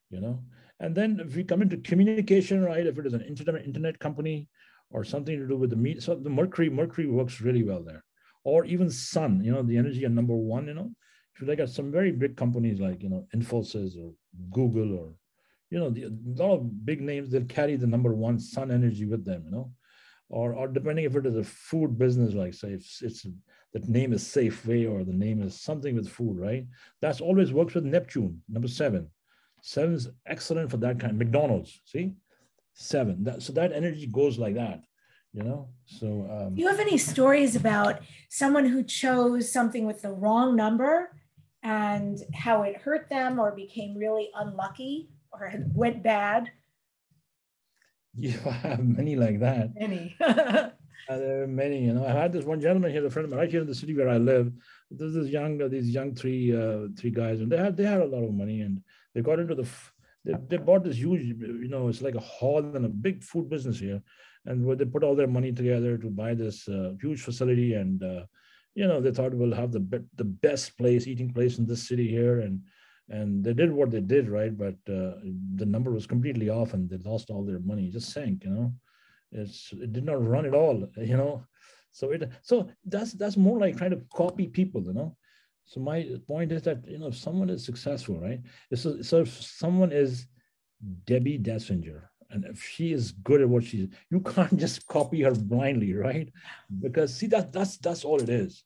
And then if we come into communication, right? If it is an internet company or something to do with the media, so the Mercury works really well there. Or even Sun, the energy of number one, If you look at some very big companies like, Infosys or Google or, a lot of big names, they'll carry the number one Sun energy with them, or depending if it is a food business, like say if it's that name is Safeway or the name is something with food, right? That's always works with Neptune, number 7. 7 is excellent for that kind. McDonald's, see? 7. So that energy goes like that, So do you have any stories about someone who chose something with the wrong number and how it hurt them or became really unlucky or went bad? Yeah, I have many like that. Many. There are many, I had this one gentleman here, a friend of mine, right here in the city where I live. There's these young three guys, and they had a lot of money, and they got into they bought this huge, it's like a hall and a big food business here, and where they put all their money together to buy this huge facility, and they thought we'll have the best eating place in this city here, and they did what they did, right? But the number was completely off, and they lost all their money. It just sank, It did not run at all, So that's more like trying to copy people, So my point is that if someone is successful, right? So if someone is Debbie Dassinger, and if she is good at what she's, you can't just copy her blindly, right? Because see that's all it is,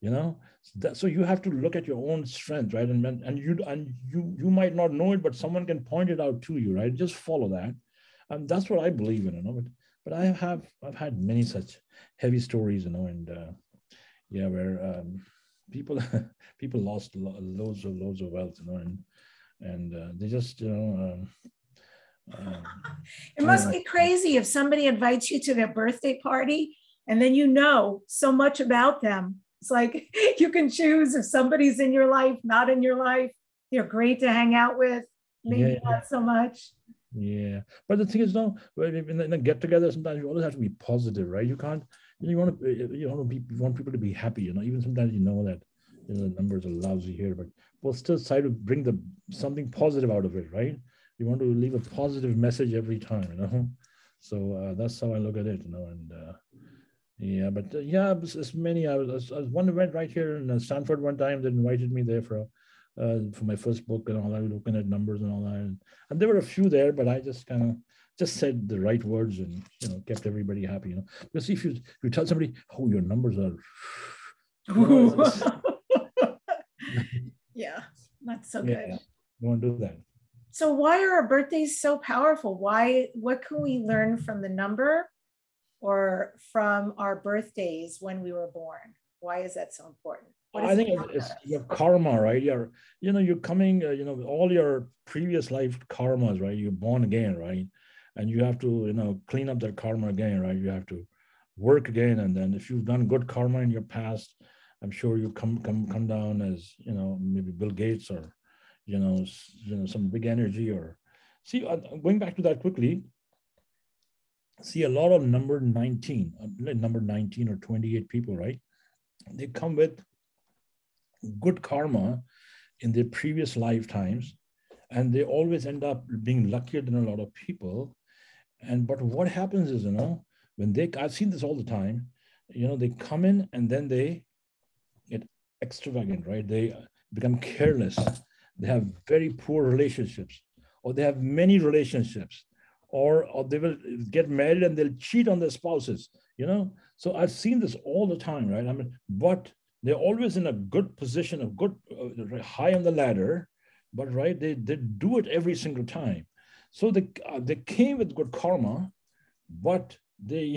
So you have to look at your own strength, right? And you might not know it, but someone can point it out to you, right? Just follow that, and that's what I believe in, But I've had many such heavy stories, and where people lost loads of wealth, and they just It must be crazy if somebody invites you to their birthday party and then you know so much about them. It's like you can choose if somebody's in your life, not in your life. They're great to hang out with, maybe not so much. Yeah, but the thing is, no, in a get together, sometimes you always have to be positive, right? You can't, you want people to be happy, even sometimes that, the numbers are lousy here, but we'll still try to bring something positive out of it, right? You want to leave a positive message every time, So that's how I look at it, and yeah, but it's many. I was one event right here in Stanford one time. They invited me there for my first book and all that, looking at numbers and all that. And there were a few there, but I just kind of just said the right words and kept everybody happy. Because if you tell somebody, oh, your numbers are, yeah, not so good. You won't do that. So why are our birthdays so powerful? What can we learn from the number or from our birthdays when we were born? Why is that so important? I think it's your karma, right? You're coming, all your previous life karmas, right? You're born again, right? And you have to, clean up that karma again, right? You have to work again. And then if you've done good karma in your past, I'm sure you come down as, maybe Bill Gates or, some big energy or see, going back to that quickly, see a lot of number 19 or 28 people, right? They come with good karma in their previous lifetimes, and they always end up being luckier than a lot of people. But what happens is, when I've seen this all the time, they come in and then they get extravagant, right? They become careless. They have very poor relationships, or they have many relationships, or they will get married and they'll cheat on their spouses, So I've seen this all the time, right? But they're always in a good position, a good high on the ladder, but right, they do it every single time. So they came with good karma, but they,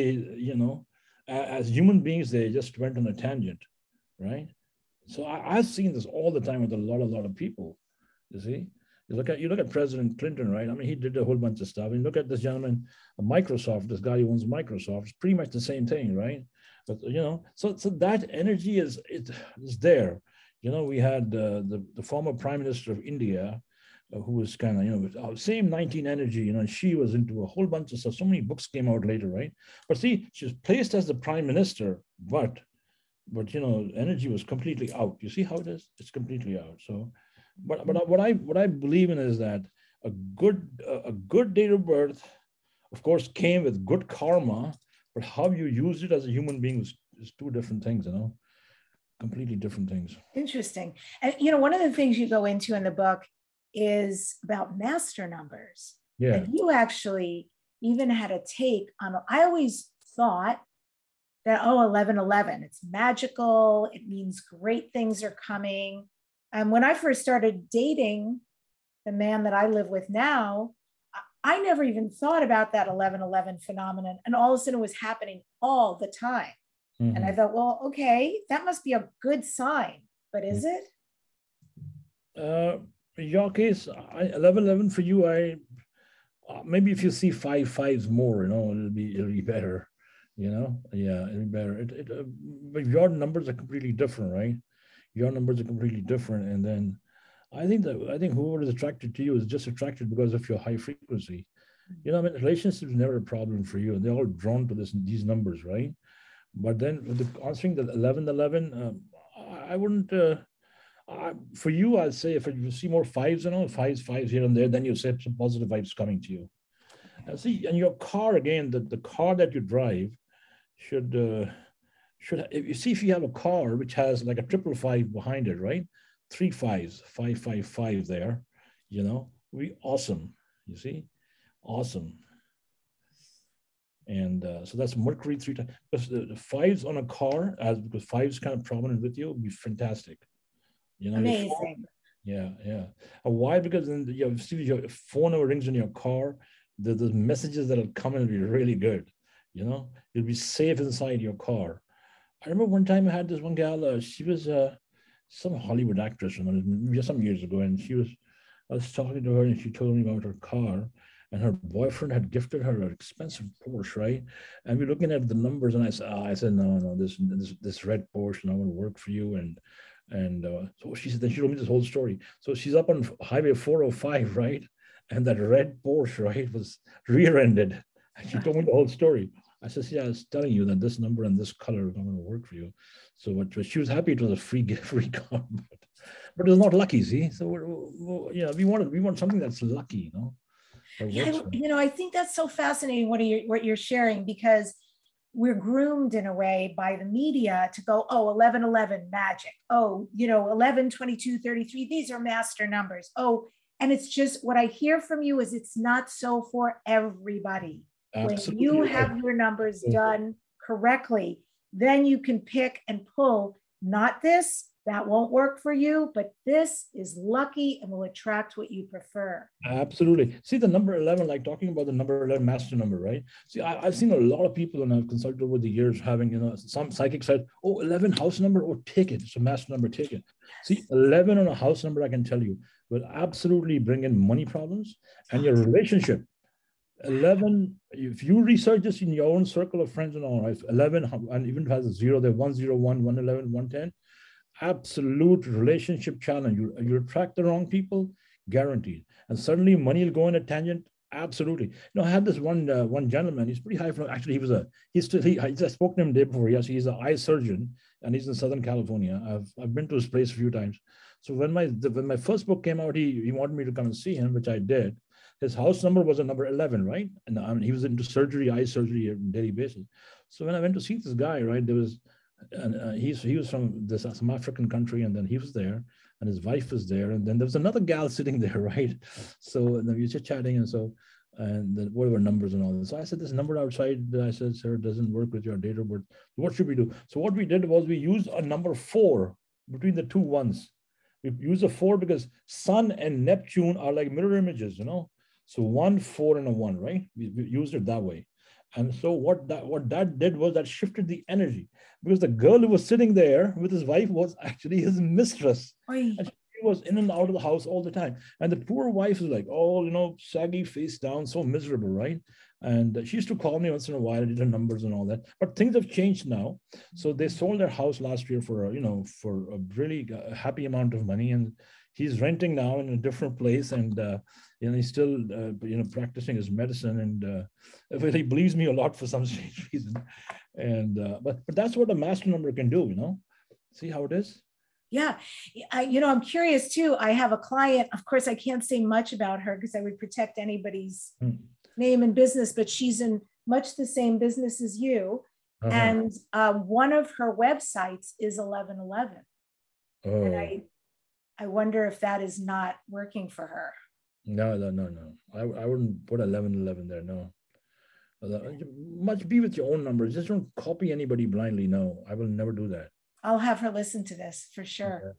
as human beings, they just went on a tangent, right? So I've seen this all the time with a lot of people. You see, you look at President Clinton, right? He did a whole bunch of stuff. And look at this gentleman, Microsoft. This guy who owns Microsoft. It's pretty much the same thing, right? But so that energy is there. We had the former Prime Minister of India, who was kind of same 19 energy. And she was into a whole bunch of stuff. So many books came out later, right? But see, she was placed as the Prime Minister, but energy was completely out. You see how it is? It's completely out. So, but what I believe in is that a good date of birth, of course, came with good karma. But how you use it as a human being is two different things, completely different things. Interesting. And, one of the things you go into in the book is about master numbers. Yeah. And you actually even had a take on, I always thought that, 1111, it's magical. It means great things are coming. And when I first started dating the man that I live with now, I never even thought about that 1111 phenomenon. And all of a sudden it was happening all the time. Mm-hmm. And I thought, well, okay, that must be a good sign, but is it? In your case, 1111 for you, maybe if you see 5 5s more, it'll be better, yeah, it'll be better. But your numbers are completely different, right? Your numbers are completely different. And then I think whoever is attracted to you is just attracted because of your high frequency. Relationships is never a problem for you. They're all drawn to these numbers, right? But then answering the 1111, I wouldn't. For you, I'd say if you see more 5s, fives here and there, then you say some positive vibes coming to you. See, and your car again, the car that you drive should if you have a car which has like a 555 behind it, right? 3 5s, 555 there, would be awesome. You see, awesome. And so that's Mercury 3 times. Because the 5s on a car, because 5's kind of prominent with you, would be fantastic. Amazing. Yeah. Why? Because then your phone number rings in your car. The messages that will come in will be really good. You'll be safe inside your car. I remember one time I had this one gal. She was some Hollywood actress, some years ago, and I was talking to her, and she told me about her car. and her boyfriend had gifted her an expensive Porsche, right? And we're looking at the numbers, and I said, no, this red Porsche, not going to work for you. And so she said, then she told me this whole story. So she's up on Highway 405, right? And that red Porsche, right, was rear-ended. And she told me the whole story. I said, yeah, I was telling you that this number and this color is not going to work for you. So she was happy it was a free gift, free car, but it was not lucky, see? So we want something that's lucky, Yeah, I think that's so fascinating what you're sharing, because we're groomed in a way by the media to go, oh, 1111 magic. Oh, 11, 22, 33, these are master numbers. Oh, and it's just what I hear from you is it's not so for everybody. Absolutely. When you have your numbers done correctly, then you can pick and pull, not this, that won't work for you, but this is lucky and will attract what you prefer. Absolutely. See the number 11, like talking about the number 11 master number, right? See, I've seen a lot of people, and I've consulted over the years having, some psychic said, oh, 11 house number, oh, take it. It's a master number, take it. See, 11 on a house number, I can tell you, will absolutely bring in money problems and your relationship. 11, if you research this in your own circle of friends and all, right? 11, and even has a zero there, 101, 111, 110, absolute relationship challenge. You attract the wrong people, guaranteed. And suddenly money will go in a tangent. Absolutely. I had this one gentleman. He's pretty high from. Actually, I spoke to him the day before. Yes, he's an eye surgeon, and he's in Southern California. I've been to his place a few times. So when my first book came out, he wanted me to come and see him, which I did. His house number was a number 11, right? And he was into surgery, eye surgery on a daily basis. So when I went to see this guy, right, there was. And he was from some African country, and then he was there, and his wife was there, and then there was another gal sitting there, right? So and then we were just chatting, and then whatever numbers and all this. So I said, this number outside, I said, sir, doesn't work with your date of birth. What should we do? So what we did was we used a number 4 between the two ones. We used a 4 because Sun and Neptune are like mirror images, So 1, 4, and a 1, right? We used it that way. And so what that did was that shifted the energy, because the girl who was sitting there with his wife was actually his mistress. Oy. And she was in and out of the house all the time. And the poor wife was like, saggy, face down, so miserable, right? And she used to call me once in a while, I did her numbers and all that. But things have changed now. So they sold their house last year for a really happy amount of money. And he's renting now in a different place, and he's still practicing his medicine, and he believes me a lot for some strange reason. And but that's what a master number can do. See how it is. Yeah, I'm curious too. I have a client. Of course, I can't say much about her because I would protect anybody's name and business. But she's in much the same business as you, and one of her websites is 1111. Oh. And I wonder if that is not working for her. No. I wouldn't put 1111 there. No. Much be with your own numbers. Just don't copy anybody blindly. No, I will never do that. I'll have her listen to this for sure.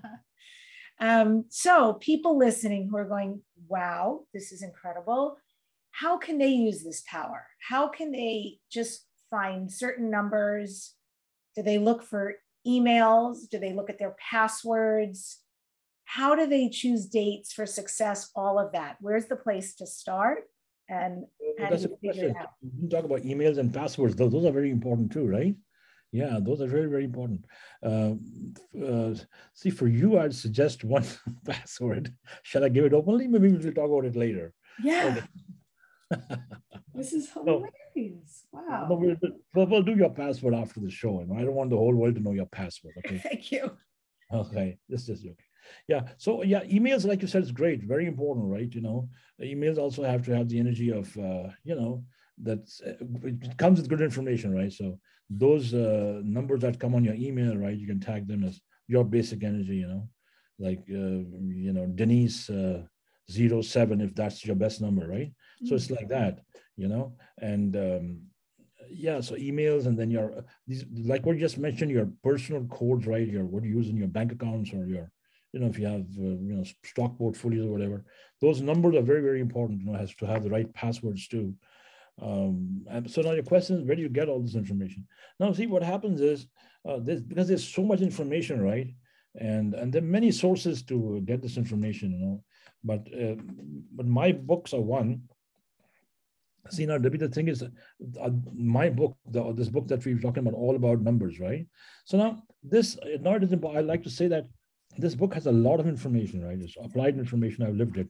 Okay. So people listening who are going, wow, this is incredible. How can they use this power? How can they just find certain numbers? Do they look for emails? Do they look at their passwords? How do they choose dates for success? All of that. Where's the place to start? And that's a question. You can talk about emails and passwords. Those are very important too, right? Yeah, those are very, very important. See, for you, I'd suggest one password. Shall I give it openly? Maybe we'll talk about it later. Yeah. Okay. This is hilarious. Wow. No, we'll do your password after the show. I don't want the whole world to know your password. Okay. Thank you. Okay. Just joking. Yeah. So yeah, emails, like you said, is great. Very important, right? Emails also have to have the energy of, it comes with good information, right? So those numbers that come on your email, right? You can tag them as your basic energy, like, Denise 07, if that's your best number, right? Mm-hmm. So it's like that, and so emails, and then these, like what you just mentioned, your personal codes, right? What you use in your bank accounts, or your, if you have, stock portfolios or whatever, those numbers are very, very important, has to have the right passwords too. And so now your question is, where do you get all this information? Now, see, what happens is, because there's so much information, right? And there are many sources to get this information, but my books are one. See, now, Debbie, the thing is, my book, this book that we're talking about, all about numbers, right? So now, this, now it is important. I like to say that this book has a lot of information, right? It's applied information. I've lived it.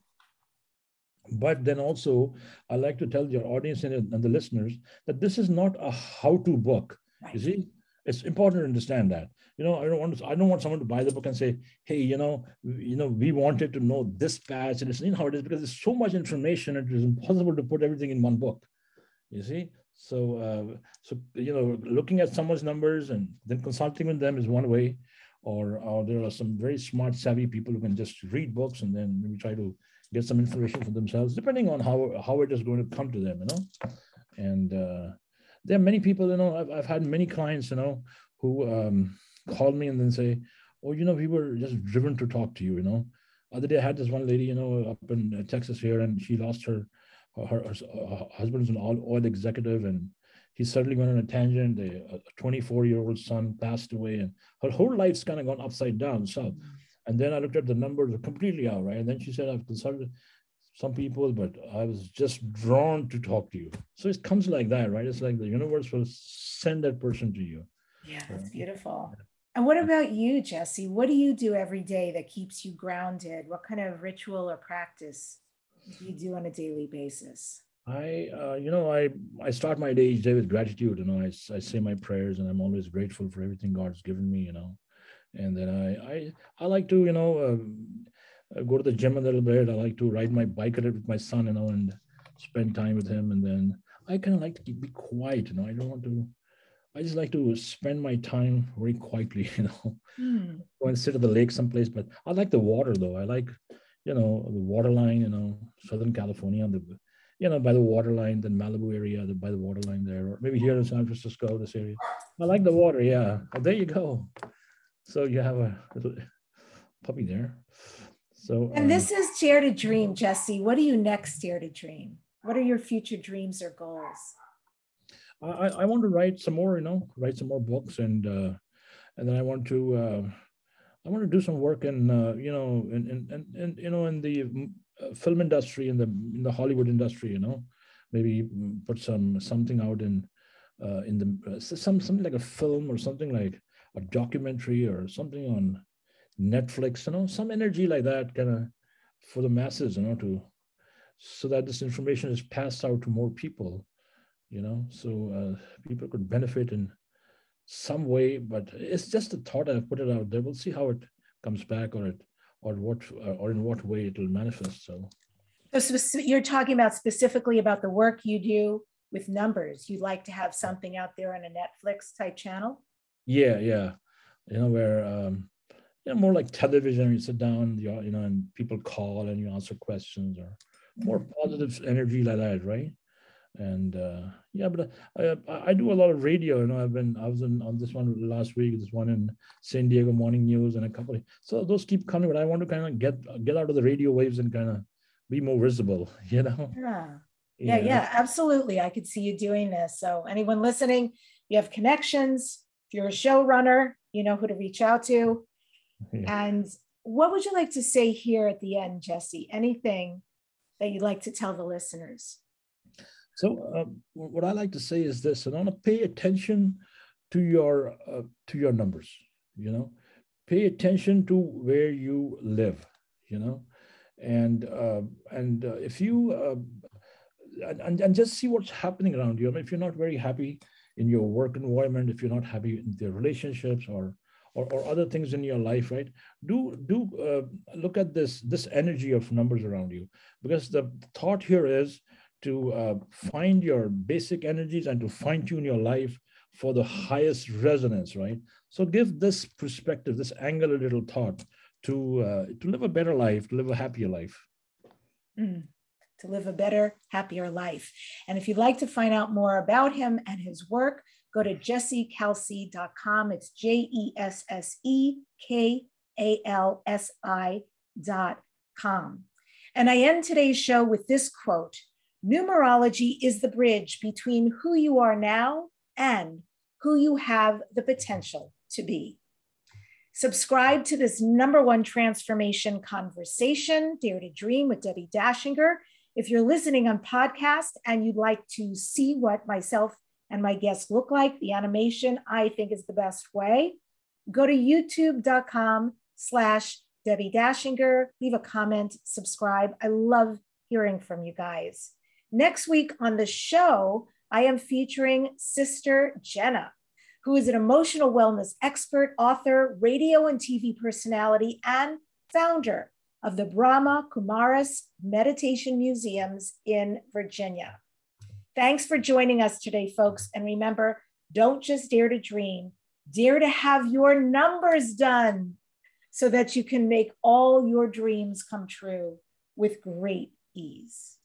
But then also, I like to tell your audience and the listeners that this is not a how-to book. Right. You see, it's important to understand that. I don't want someone to buy the book and say, hey, we wanted to know this patch, and it's how it is, because there's so much information, it is impossible to put everything in one book. You see, so looking at someone's numbers and then consulting with them is one way, or there are some very smart, savvy people who can just read books and then maybe try to get some information for themselves, depending on how it is going to come to them, And there are many people, I've had many clients, who call me and then say, oh, we were just driven to talk to you, Other day I had this one lady, up in Texas here, and she lost her husband's an oil executive, and he suddenly went on a tangent. A 24-year-old son passed away, and her whole life's kind of gone upside down. So, and then I looked at the numbers completely out, right? And then she said, I've consulted some people, but I was just drawn to talk to you. So it comes like that, right? It's like the universe will send that person to you. Yeah, that's beautiful. And what about you, Jesse? What do you do every day that keeps you grounded? What kind of ritual or practice do you do on a daily basis? I start my day each day with gratitude. I say my prayers, and I'm always grateful for everything God's given me. And then I like to go to the gym a little bit. I like to ride my bike a little with my son, and spend time with him. And then I kind of like to be quiet. I just like to spend my time very quietly. Go and sit at the lake someplace. But I like the water, though. I like the waterline, Southern California, by the waterline, then Malibu area, by the waterline there, or maybe here in San Francisco, this area. I like the water, yeah. Oh, there you go. So you have a little puppy there. So. And this is Dare to Dream, Jesse. What do you next dare to dream? What are your future dreams or goals? I want to write some more, write some more books, and then I want to do some work in in the film industry, in the Hollywood industry, maybe put something out in the something like a film, or something like a documentary, or something on Netflix, some energy like that, kind of for the masses, so that this information is passed out to more people, so people could benefit in some way. But it's just a thought. I've put it out there. We'll see how it comes back, or in what way it will manifest. So you're talking about specifically about the work you do with numbers. You'd like to have something out there on a Netflix type channel? Yeah. Where more like television. You sit down, and people call and you answer questions, or more positive energy like that, right? And but I do a lot of radio. I was on this one last week. This one in San Diego Morning News, and a couple. So those keep coming, but I want to kind of get out of the radio waves and kind of be more visible. Yeah, absolutely. I could see you doing this. So anyone listening, you have connections. If you're a showrunner, you know who to reach out to. Yeah. And what would you like to say here at the end, Jesse? Anything that you'd like to tell the listeners? So what I like to say is this: I want to pay attention to your numbers. Pay attention to where you live. And if you and just see what's happening around you. If you're not very happy in your work environment, if you're not happy in their relationships, or other things in your life, right? Do look at this energy of numbers around you, because the thought here is to find your basic energies and to fine tune your life for the highest resonance, right? So give this perspective, this angle, a little thought to live a better life, to live a happier life. To live a better, happier life. And if you'd like to find out more about him and his work, go to jessekallsi.com. It's JESSEKALSI.com. And I end today's show with this quote: numerology is the bridge between who you are now and who you have the potential to be. Subscribe to this #1 transformation conversation, Dare to Dream with Debbie Dachinger. If you're listening on podcast and you'd like to see what myself and my guests look like, the animation I think is the best way, go to youtube.com/Debbie Dachinger, leave a comment, subscribe. I love hearing from you guys. Next week on the show, I am featuring Sister Jenna, who is an emotional wellness expert, author, radio and TV personality, and founder of the Brahma Kumaris Meditation Museums in Virginia. Thanks for joining us today, folks. And remember, don't just dare to dream, dare to have your numbers done so that you can make all your dreams come true with great ease.